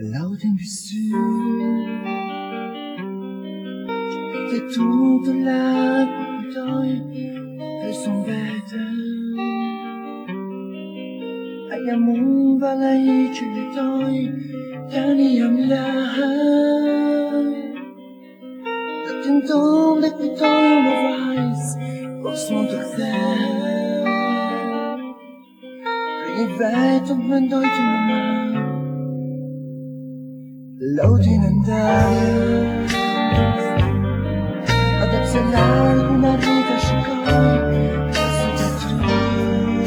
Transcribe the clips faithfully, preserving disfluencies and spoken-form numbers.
Loading vissu det är tomt och lagt på dag det som väder jag move alla i tjugodag där ni hamnar det är dåligt på dag och rise och sånt och där jag vet om en dag till mamma Loading and down Ad exhalar una ruta shikoi So that you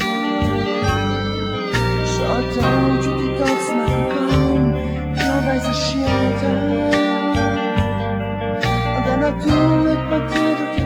Shut down to the dogs my gone Love is a shelter And then I do it but I don't